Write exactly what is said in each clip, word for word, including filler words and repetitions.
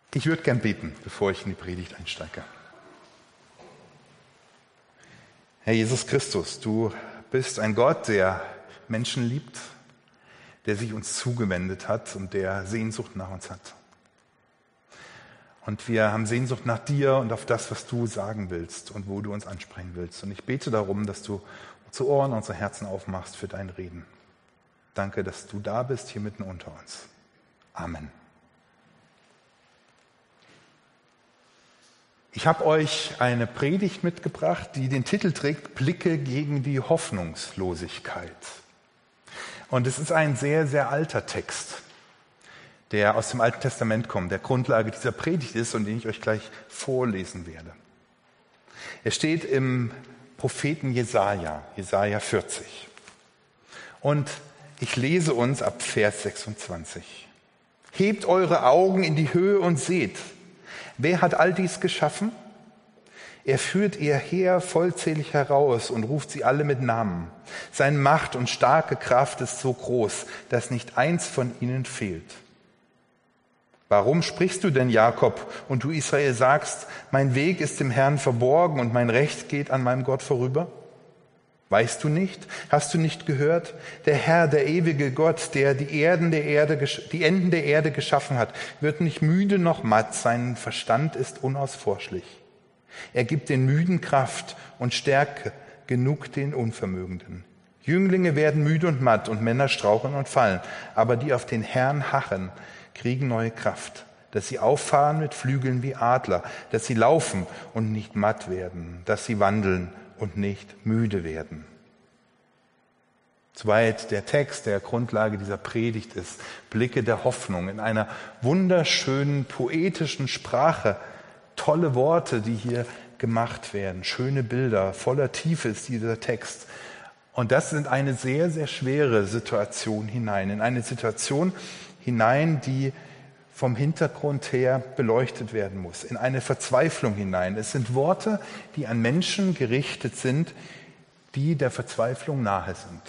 Ich würde gern beten, bevor ich in die Predigt einsteige. Herr Jesus Christus, du bist ein Gott, der Menschen liebt, der sich uns zugewendet hat und der Sehnsucht nach uns hat. Und wir haben Sehnsucht nach dir und auf das, was du sagen willst und wo du uns ansprechen willst. Und ich bete darum, dass du unsere Ohren, unsere Herzen aufmachst für dein Reden. Danke, dass du da bist, hier mitten unter uns. Amen. Ich habe euch eine Predigt mitgebracht, die den Titel trägt, Blicke gegen die Hoffnungslosigkeit. Und es ist ein sehr, sehr alter Text, der aus dem Alten Testament kommt, der Grundlage dieser Predigt ist und den ich euch gleich vorlesen werde. Er steht im Propheten Jesaja, Jesaja vierzig. Und ich lese uns ab Vers sechsundzwanzig. Hebt eure Augen in die Höhe und seht, wer hat all dies geschaffen? Er führt ihr Heer vollzählig heraus und ruft sie alle mit Namen. Seine Macht und starke Kraft ist so groß, dass nicht eins von ihnen fehlt. Warum sprichst du denn, Jakob, und du Israel sagst, mein Weg ist dem Herrn verborgen und mein Recht geht an meinem Gott vorüber? Weißt du nicht? Hast du nicht gehört? Der Herr, der ewige Gott, der die Erden der Erde, die Enden der Erde geschaffen hat, wird nicht müde noch matt, sein Verstand ist unausforschlich. Er gibt den Müden Kraft und Stärke genug den Unvermögenden. Jünglinge werden müde und matt und Männer straucheln und fallen, aber die auf den Herrn harren, kriegen neue Kraft, dass sie auffahren mit Flügeln wie Adler, dass sie laufen und nicht matt werden, dass sie wandeln und nicht müde werden. Soweit der Text, der Grundlage dieser Predigt ist, Blicke der Hoffnung in einer wunderschönen, poetischen Sprache, tolle Worte, die hier gemacht werden, schöne Bilder, voller Tiefe ist dieser Text. Und das sind eine sehr, sehr schwere Situation hinein, in eine Situation hinein, die vom Hintergrund her beleuchtet werden muss, in eine Verzweiflung hinein. Es sind Worte, die an Menschen gerichtet sind, die der Verzweiflung nahe sind.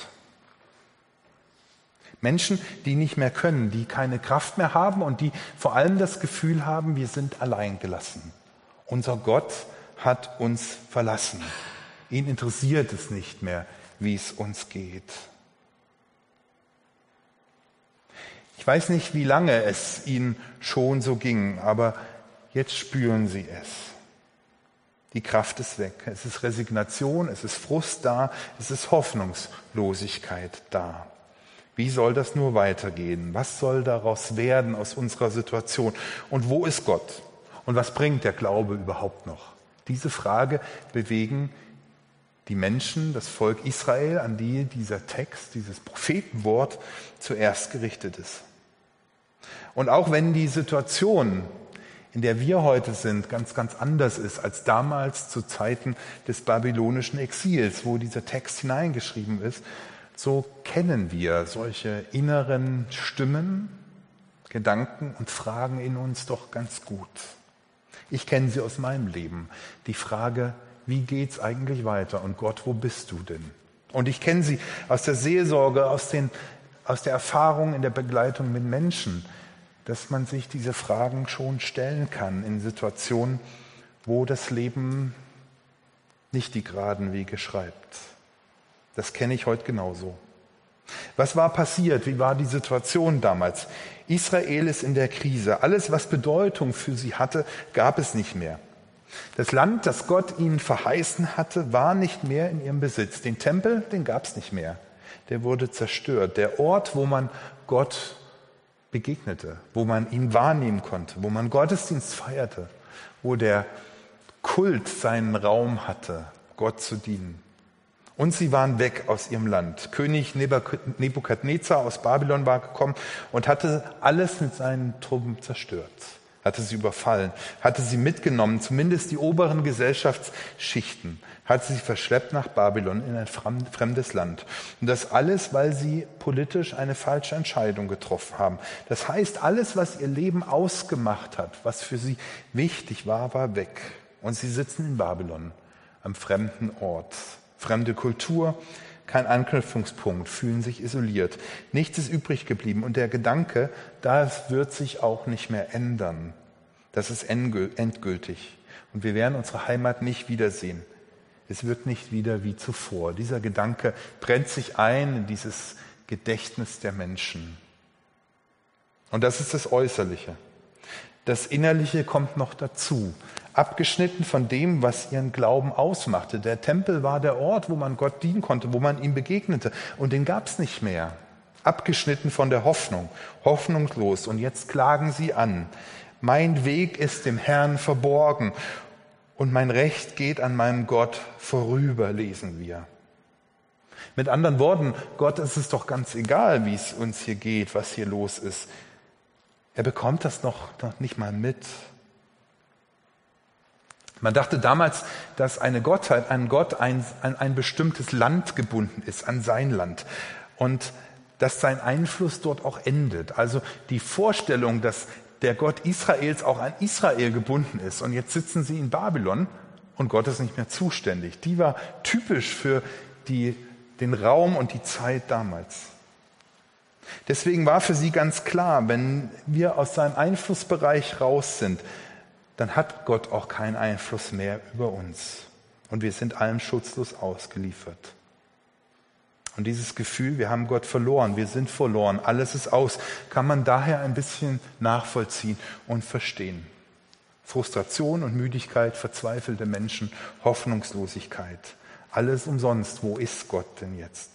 Menschen, die nicht mehr können, die keine Kraft mehr haben und die vor allem das Gefühl haben, wir sind allein gelassen. Unser Gott hat uns verlassen. Ihn interessiert es nicht mehr, wie es uns geht. Ich weiß nicht, wie lange es ihnen schon so ging, aber jetzt spüren sie es. Die Kraft ist weg. Es ist Resignation, es ist Frust da, es ist Hoffnungslosigkeit da. Wie soll das nur weitergehen? Was soll daraus werden aus unserer Situation? Und wo ist Gott? Und was bringt der Glaube überhaupt noch? Diese Frage bewegen die Menschen, das Volk Israel, an die dieser Text, dieses Prophetenwort zuerst gerichtet ist. Und auch wenn die Situation, in der wir heute sind, ganz, ganz anders ist als damals zu Zeiten des babylonischen Exils, wo dieser Text hineingeschrieben ist, so kennen wir solche inneren Stimmen, Gedanken und Fragen in uns doch ganz gut. Ich kenne sie aus meinem Leben. Die Frage, wie geht's eigentlich weiter? Und Gott, wo bist du denn? Und ich kenne sie aus der Seelsorge, aus, den, aus der Erfahrung in der Begleitung mit Menschen, dass man sich diese Fragen schon stellen kann in Situationen, wo das Leben nicht die geraden Wege schreibt. Das kenne ich heute genauso. Was war passiert? Wie war die Situation damals? Israel ist in der Krise. Alles, was Bedeutung für sie hatte, gab es nicht mehr. Das Land, das Gott ihnen verheißen hatte, war nicht mehr in ihrem Besitz. Den Tempel, den gab es nicht mehr. Der wurde zerstört. Der Ort, wo man Gott begegnete, wo man ihn wahrnehmen konnte, wo man Gottesdienst feierte, wo der Kult seinen Raum hatte, Gott zu dienen. Und sie waren weg aus ihrem Land. König Nebukadnezar aus Babylon war gekommen und hatte alles mit seinen Truppen zerstört. Hatte sie überfallen, hatte sie mitgenommen, zumindest die oberen Gesellschaftsschichten, hatte sie verschleppt nach Babylon in ein fremdes Land. Und das alles, weil sie politisch eine falsche Entscheidung getroffen haben. Das heißt, alles, was ihr Leben ausgemacht hat, was für sie wichtig war, war weg. Und sie sitzen in Babylon, am fremden Ort. Fremde Kultur, kein Anknüpfungspunkt, fühlen sich isoliert. Nichts ist übrig geblieben und der Gedanke, das wird sich auch nicht mehr ändern. Das ist endgültig. Und wir werden unsere Heimat nicht wiedersehen. Es wird nicht wieder wie zuvor. Dieser Gedanke brennt sich ein in dieses Gedächtnis der Menschen. Und das ist das Äußerliche. Das Innerliche kommt noch dazu. Abgeschnitten von dem, was ihren Glauben ausmachte. Der Tempel war der Ort, wo man Gott dienen konnte, wo man ihm begegnete. Und den gab es nicht mehr. Abgeschnitten von der Hoffnung. Hoffnungslos. Und jetzt klagen sie an. Mein Weg ist dem Herrn verborgen. Und mein Recht geht an meinem Gott vorüber, lesen wir. Mit anderen Worten, Gott ist es doch ganz egal, wie es uns hier geht, was hier los ist. Er bekommt das noch, noch nicht mal mit. Man dachte damals, dass eine Gottheit, ein Gott ein, an ein bestimmtes Land gebunden ist, an sein Land. Und dass sein Einfluss dort auch endet. Also die Vorstellung, dass der Gott Israels auch an Israel gebunden ist. Und jetzt sitzen sie in Babylon und Gott ist nicht mehr zuständig. Die war typisch für die, den Raum und die Zeit damals. Deswegen war für sie ganz klar, wenn wir aus seinem Einflussbereich raus sind, dann hat Gott auch keinen Einfluss mehr über uns. Und wir sind allem schutzlos ausgeliefert. Und dieses Gefühl, wir haben Gott verloren, wir sind verloren, alles ist aus, kann man daher ein bisschen nachvollziehen und verstehen. Frustration und Müdigkeit, verzweifelte Menschen, Hoffnungslosigkeit. Alles umsonst. Wo ist Gott denn jetzt?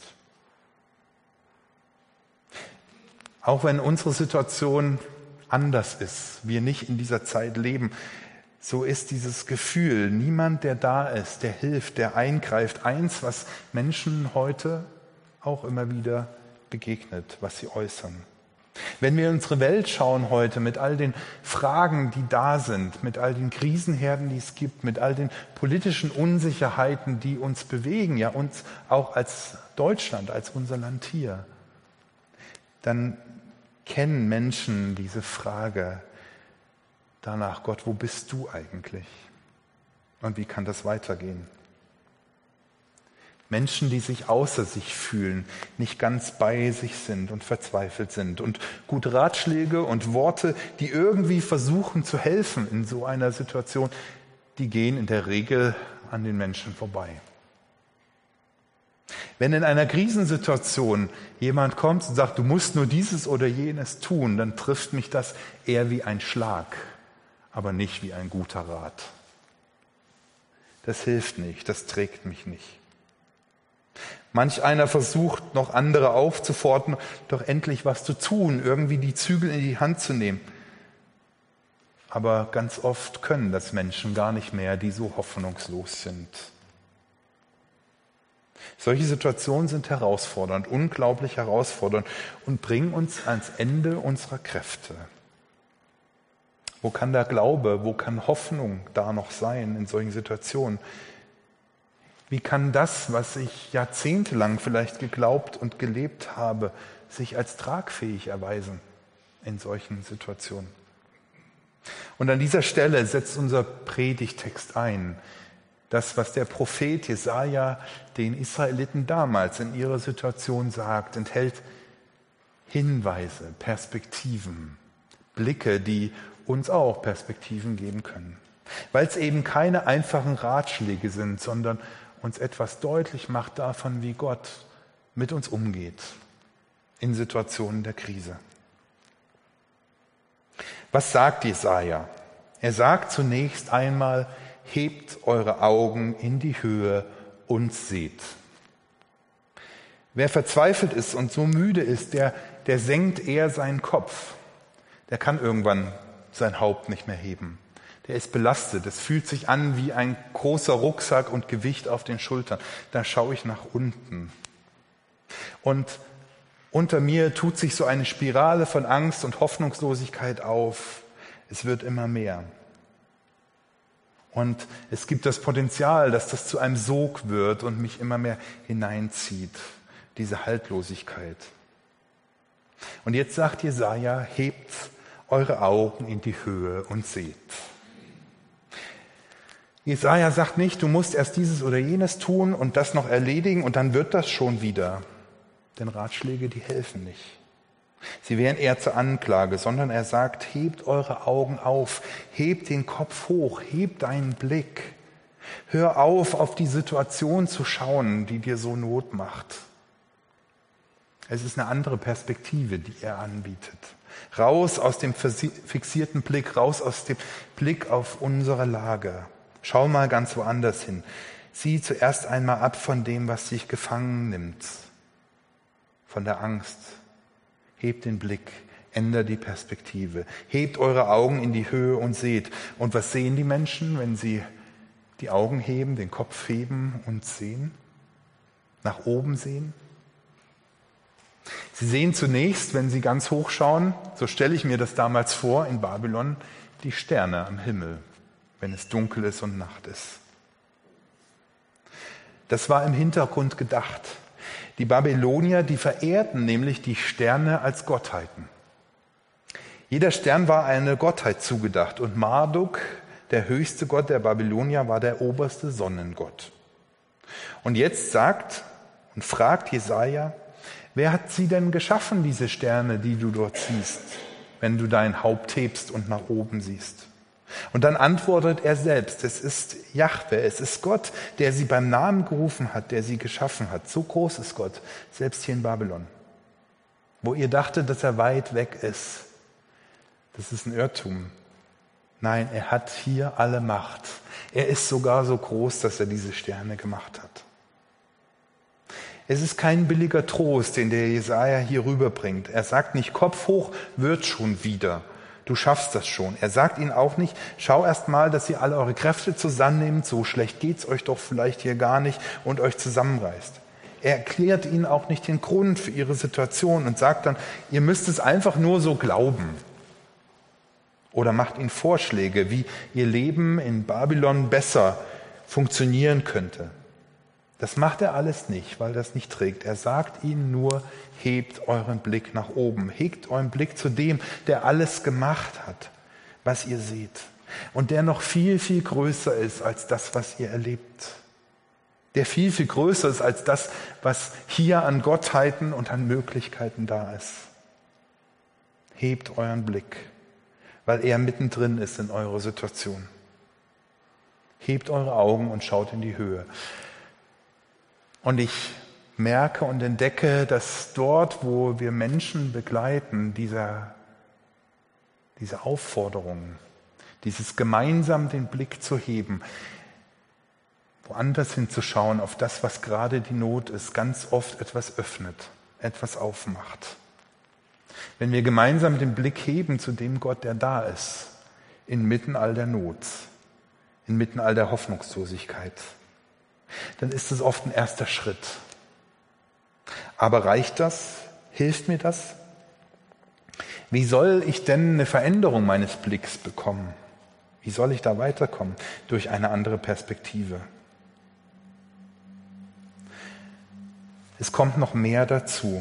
Auch wenn unsere Situation anders ist, wir nicht in dieser Zeit leben, so ist dieses Gefühl, niemand, der da ist, der hilft, der eingreift, eins, was Menschen heute auch immer wieder begegnet, was sie äußern. Wenn wir in unsere Welt schauen heute mit all den Fragen, die da sind, mit all den Krisenherden, die es gibt, mit all den politischen Unsicherheiten, die uns bewegen, ja uns auch als Deutschland, als unser Land hier, dann kennen Menschen diese Frage danach, Gott, wo bist du eigentlich? Und wie kann das weitergehen? Menschen, die sich außer sich fühlen, nicht ganz bei sich sind und verzweifelt sind. Und gute Ratschläge und Worte, die irgendwie versuchen zu helfen in so einer Situation, die gehen in der Regel an den Menschen vorbei. Wenn in einer Krisensituation jemand kommt und sagt, du musst nur dieses oder jenes tun, dann trifft mich das eher wie ein Schlag, aber nicht wie ein guter Rat. Das hilft nicht, das trägt mich nicht. Manch einer versucht, noch andere aufzufordern, doch endlich was zu tun, irgendwie die Zügel in die Hand zu nehmen. Aber ganz oft können das Menschen gar nicht mehr, die so hoffnungslos sind. Solche Situationen sind herausfordernd, unglaublich herausfordernd und bringen uns ans Ende unserer Kräfte. Wo kann der Glaube, wo kann Hoffnung da noch sein in solchen Situationen? Wie kann das, was ich jahrzehntelang vielleicht geglaubt und gelebt habe, sich als tragfähig erweisen in solchen Situationen? Und an dieser Stelle setzt unser Predigtext ein. Das, was der Prophet Jesaja den Israeliten damals in ihrer Situation sagt, enthält Hinweise, Perspektiven, Blicke, die uns auch Perspektiven geben können. Weil es eben keine einfachen Ratschläge sind, sondern uns etwas deutlich macht davon, wie Gott mit uns umgeht in Situationen der Krise. Was sagt Jesaja? Er sagt zunächst einmal, hebt eure Augen in die Höhe und seht. Wer verzweifelt ist und so müde ist, der, der senkt eher seinen Kopf. Der kann irgendwann sein Haupt nicht mehr heben. Der ist belastet. Es fühlt sich an wie ein großer Rucksack und Gewicht auf den Schultern. Da schaue ich nach unten. Und unter mir tut sich so eine Spirale von Angst und Hoffnungslosigkeit auf. Es wird immer mehr. Und es gibt das Potenzial, dass das zu einem Sog wird und mich immer mehr hineinzieht, diese Haltlosigkeit. Und jetzt sagt Jesaja, hebt eure Augen in die Höhe und seht. Jesaja sagt nicht, du musst erst dieses oder jenes tun und das noch erledigen und dann wird das schon wieder. Denn Ratschläge, die helfen nicht. Sie wären eher zur Anklage, sondern er sagt, hebt eure Augen auf, hebt den Kopf hoch, hebt deinen Blick. Hör auf, auf die Situation zu schauen, die dir so Not macht. Es ist eine andere Perspektive, die er anbietet. Raus aus dem fixierten Blick, raus aus dem Blick auf unsere Lage. Schau mal ganz woanders hin. Sieh zuerst einmal ab von dem, was dich gefangen nimmt, von der Angst. Hebt den Blick, ändert die Perspektive. Hebt eure Augen in die Höhe und seht. Und was sehen die Menschen, wenn sie die Augen heben, den Kopf heben und sehen? Nach oben sehen? Sie sehen zunächst, wenn sie ganz hoch schauen, so stelle ich mir das damals vor in Babylon, die Sterne am Himmel, wenn es dunkel ist und Nacht ist. Das war im Hintergrund gedacht. Die Babylonier, die verehrten nämlich die Sterne als Gottheiten. Jeder Stern war eine Gottheit zugedacht und Marduk, der höchste Gott der Babylonier, war der oberste Sonnengott. Und jetzt sagt und fragt Jesaja, wer hat sie denn geschaffen, diese Sterne, die du dort siehst, wenn du dein Haupt hebst und nach oben siehst? Und dann antwortet er selbst, es ist Jahwe, es ist Gott, der sie beim Namen gerufen hat, der sie geschaffen hat. So groß ist Gott, selbst hier in Babylon. Wo ihr dachtet, dass er weit weg ist, das ist ein Irrtum. Nein, er hat hier alle Macht. Er ist sogar so groß, dass er diese Sterne gemacht hat. Es ist kein billiger Trost, den der Jesaja hier rüberbringt. Er sagt nicht, Kopf hoch, wird schon wieder. Du schaffst das schon. Er sagt ihnen auch nicht, schau erst mal, dass ihr alle eure Kräfte zusammennehmt, so schlecht geht's euch doch vielleicht hier gar nicht und euch zusammenreißt. Er erklärt ihnen auch nicht den Grund für ihre Situation und sagt dann, ihr müsst es einfach nur so glauben. Oder macht ihnen Vorschläge, wie ihr Leben in Babylon besser funktionieren könnte. Das macht er alles nicht, weil das nicht trägt. Er sagt ihnen nur, hebt euren Blick nach oben. Hegt euren Blick zu dem, der alles gemacht hat, was ihr seht. Und der noch viel, viel größer ist als das, was ihr erlebt. Der viel, viel größer ist als das, was hier an Gottheiten und an Möglichkeiten da ist. Hebt euren Blick, weil er mittendrin ist in eurer Situation. Hebt eure Augen und schaut in die Höhe. Und ich merke und entdecke, dass dort, wo wir Menschen begleiten, dieser, diese Aufforderung, dieses gemeinsam den Blick zu heben, woanders hinzuschauen, auf das, was gerade die Not ist, ganz oft etwas öffnet, etwas aufmacht. Wenn wir gemeinsam den Blick heben zu dem Gott, der da ist, inmitten all der Not, inmitten all der Hoffnungslosigkeit, dann ist es oft ein erster Schritt. Aber reicht das? Hilft mir das? Wie soll ich denn eine Veränderung meines Blicks bekommen? Wie soll ich da weiterkommen? Durch eine andere Perspektive. Es kommt noch mehr dazu.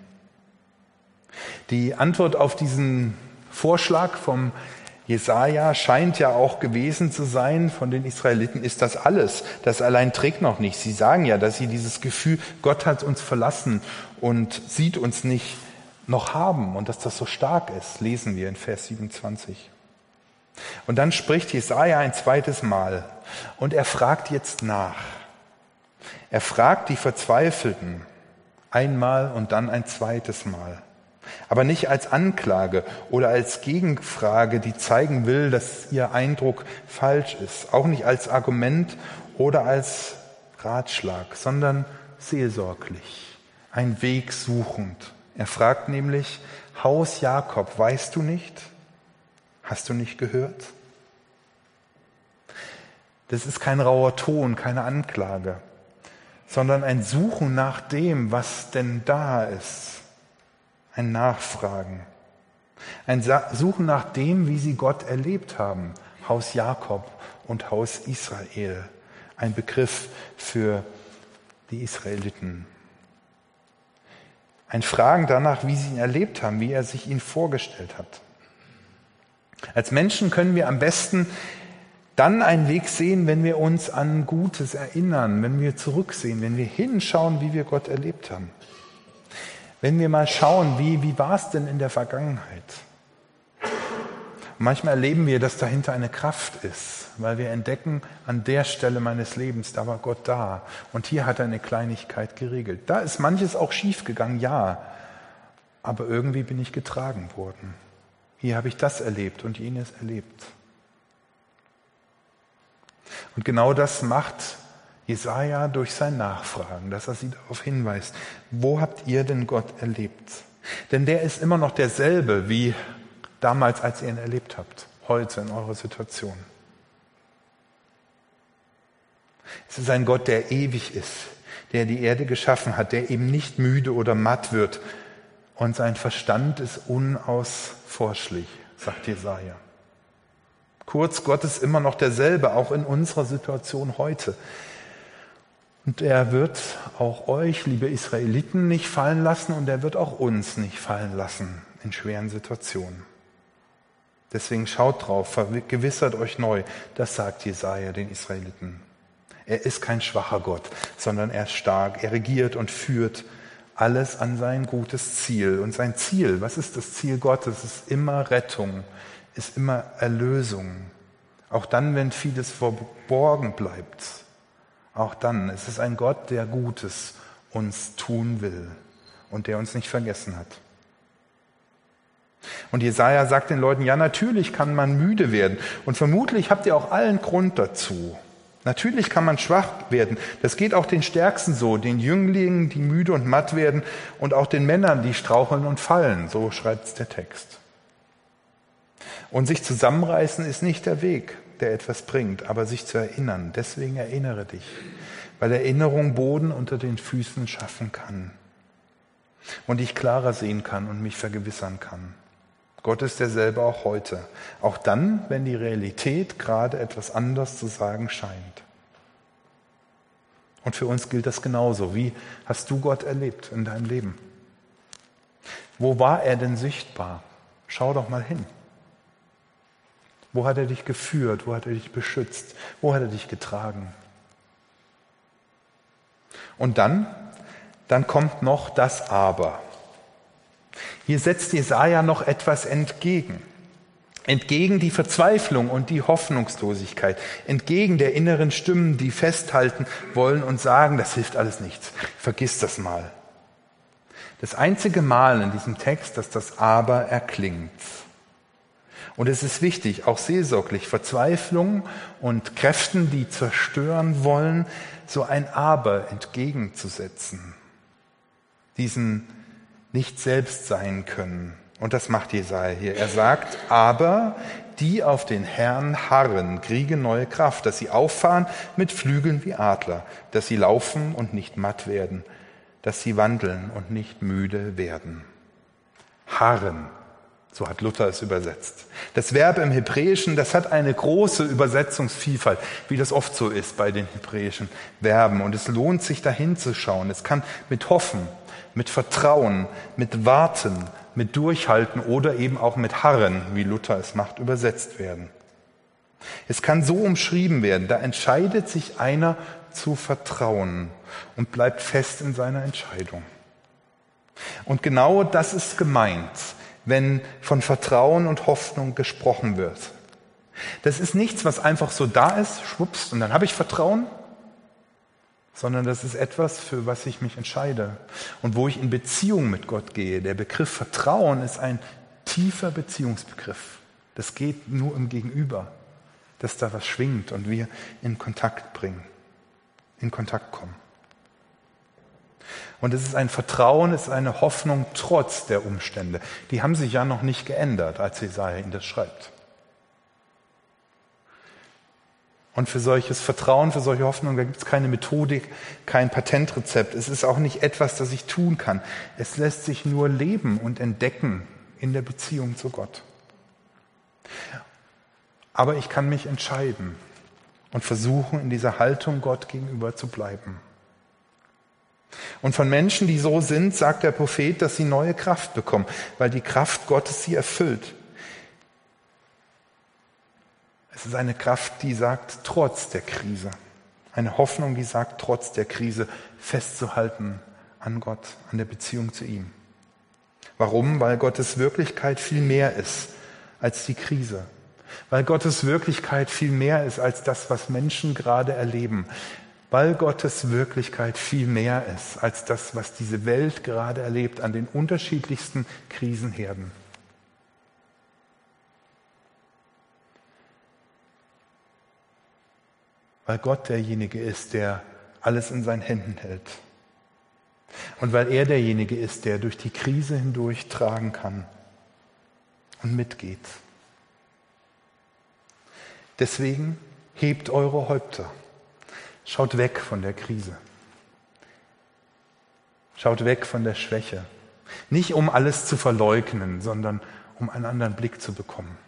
Die Antwort auf diesen Vorschlag vom Jesaja scheint ja auch gewesen zu sein von den Israeliten, ist das alles. Das allein trägt noch nicht. Sie sagen ja, dass sie dieses Gefühl, Gott hat uns verlassen und sieht uns nicht, noch haben und dass das so stark ist, lesen wir in Vers siebenundzwanzig. Und dann spricht Jesaja ein zweites Mal und er fragt jetzt nach. Er fragt die Verzweifelten einmal und dann ein zweites Mal. Aber nicht als Anklage oder als Gegenfrage, die zeigen will, dass ihr Eindruck falsch ist. Auch nicht als Argument oder als Ratschlag, sondern seelsorglich, ein Weg suchend. Er fragt nämlich, Haus Jakob, weißt du nicht? Hast du nicht gehört? Das ist kein rauer Ton, keine Anklage, sondern ein Suchen nach dem, was denn da ist. Ein Nachfragen, ein Suchen nach dem, wie sie Gott erlebt haben. Haus Jakob und Haus Israel, ein Begriff für die Israeliten. Ein Fragen danach, wie sie ihn erlebt haben, wie er sich ihn vorgestellt hat. Als Menschen können wir am besten dann einen Weg sehen, wenn wir uns an Gutes erinnern, wenn wir zurücksehen, wenn wir hinschauen, wie wir Gott erlebt haben. Wenn wir mal schauen, wie, wie war es denn in der Vergangenheit? Manchmal erleben wir, dass dahinter eine Kraft ist, weil wir entdecken, an der Stelle meines Lebens, da war Gott da. Und hier hat er eine Kleinigkeit geregelt. Da ist manches auch schief gegangen, ja. Aber irgendwie bin ich getragen worden. Hier habe ich das erlebt und jenes erlebt. Und genau das macht Jesaja durch sein Nachfragen, dass er sie darauf hinweist. Wo habt ihr denn Gott erlebt? Denn der ist immer noch derselbe wie damals, als ihr ihn erlebt habt, heute in eurer Situation. Es ist ein Gott, der ewig ist, der die Erde geschaffen hat, der eben nicht müde oder matt wird. Und sein Verstand ist unausforschlich, sagt Jesaja. Kurz, Gott ist immer noch derselbe, auch in unserer Situation heute. Und er wird auch euch, liebe Israeliten, nicht fallen lassen und er wird auch uns nicht fallen lassen in schweren Situationen. Deswegen schaut drauf, vergewissert euch neu, das sagt Jesaja den Israeliten. Er ist kein schwacher Gott, sondern er ist stark, er regiert und führt alles an sein gutes Ziel. Und sein Ziel, was ist das Ziel Gottes? Es ist immer Rettung, ist immer Erlösung. Auch dann, wenn vieles verborgen bleibt. Auch dann, es ist ein Gott, der Gutes uns tun will und der uns nicht vergessen hat. Und Jesaja sagt den Leuten, ja, natürlich kann man müde werden und vermutlich habt ihr auch allen Grund dazu. Natürlich kann man schwach werden. Das geht auch den Stärksten so, den Jünglingen, die müde und matt werden und auch den Männern, die straucheln und fallen. So schreibt der Text. Und sich zusammenreißen ist nicht der Weg, der etwas bringt, aber sich zu erinnern. Deswegen erinnere dich, weil Erinnerung Boden unter den Füßen schaffen kann und ich klarer sehen kann und mich vergewissern kann. Gott ist derselbe auch heute, auch dann, wenn die Realität gerade etwas anders zu sagen scheint. Und für uns gilt das genauso. Wie hast du Gott erlebt in deinem Leben? Wo war er denn sichtbar? Schau doch mal hin. Wo hat er dich geführt? Wo hat er dich beschützt? Wo hat er dich getragen? Und dann, dann kommt noch das Aber. Hier setzt Jesaja noch etwas entgegen. Entgegen die Verzweiflung und die Hoffnungslosigkeit. Entgegen der inneren Stimmen, die festhalten wollen und sagen, das hilft alles nichts. Vergiss das mal. Das einzige Mal in diesem Text, dass das Aber erklingt. Und es ist wichtig, auch seelsorglich, Verzweiflung und Kräften, die zerstören wollen, so ein Aber entgegenzusetzen. Diesen nicht selbst sein können. Und das macht Jesaja hier. Er sagt, aber die auf den Herrn harren, kriegen neue Kraft, dass sie auffahren mit Flügeln wie Adler, dass sie laufen und nicht matt werden, dass sie wandeln und nicht müde werden. Harren, so hat Luther es übersetzt. Das Verb im Hebräischen, das hat eine große Übersetzungsvielfalt, wie das oft so ist bei den hebräischen Verben. Und es lohnt sich, da hinzuschauen. Es kann mit Hoffen, mit Vertrauen, mit Warten, mit Durchhalten oder eben auch mit Harren, wie Luther es macht, übersetzt werden. Es kann so umschrieben werden, da entscheidet sich einer zu vertrauen und bleibt fest in seiner Entscheidung. Und genau das ist gemeint, wenn von Vertrauen und Hoffnung gesprochen wird. Das ist nichts, was einfach so da ist, schwupps, und dann habe ich Vertrauen, sondern das ist etwas, für was ich mich entscheide und wo ich in Beziehung mit Gott gehe. Der Begriff Vertrauen ist ein tiefer Beziehungsbegriff. Das geht nur im Gegenüber, dass da was schwingt und wir in Kontakt bringen, in Kontakt kommen. Und es ist ein Vertrauen, es ist eine Hoffnung trotz der Umstände. Die haben sich ja noch nicht geändert, als Jesaja ihn das schreibt. Und für solches Vertrauen, für solche Hoffnung, da gibt es keine Methodik, kein Patentrezept. Es ist auch nicht etwas, das ich tun kann. Es lässt sich nur leben und entdecken in der Beziehung zu Gott. Aber ich kann mich entscheiden und versuchen, in dieser Haltung Gott gegenüber zu bleiben. Und von Menschen, die so sind, sagt der Prophet, dass sie neue Kraft bekommen, weil die Kraft Gottes sie erfüllt. Es ist eine Kraft, die sagt, trotz der Krise, eine Hoffnung, die sagt, trotz der Krise festzuhalten an Gott, an der Beziehung zu ihm. Warum? Weil Gottes Wirklichkeit viel mehr ist als die Krise. Weil Gottes Wirklichkeit viel mehr ist als das, was Menschen gerade erleben. Weil Gottes Wirklichkeit viel mehr ist als das, was diese Welt gerade erlebt an den unterschiedlichsten Krisenherden. Weil Gott derjenige ist, der alles in seinen Händen hält. Und weil er derjenige ist, der durch die Krise hindurch tragen kann und mitgeht. Deswegen hebt eure Häupter. Schaut weg von der Krise. Schaut weg von der Schwäche. Nicht um alles zu verleugnen, sondern um einen anderen Blick zu bekommen.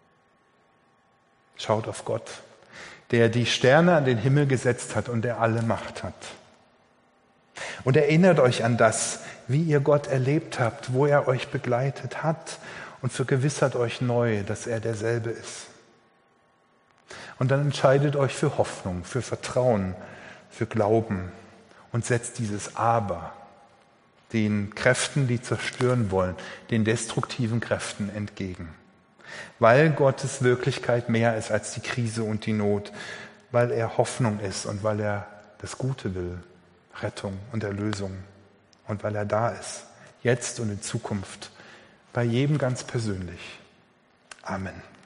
Schaut auf Gott, der die Sterne an den Himmel gesetzt hat und der alle Macht hat. Und erinnert euch an das, wie ihr Gott erlebt habt, wo er euch begleitet hat und vergewissert euch neu, dass er derselbe ist. Und dann entscheidet euch für Hoffnung, für Vertrauen, für Glauben und setzt dieses Aber den Kräften, die zerstören wollen, den destruktiven Kräften entgegen. Weil Gottes Wirklichkeit mehr ist als die Krise und die Not, weil er Hoffnung ist und weil er das Gute will, Rettung und Erlösung und weil er da ist, jetzt und in Zukunft, bei jedem ganz persönlich. Amen.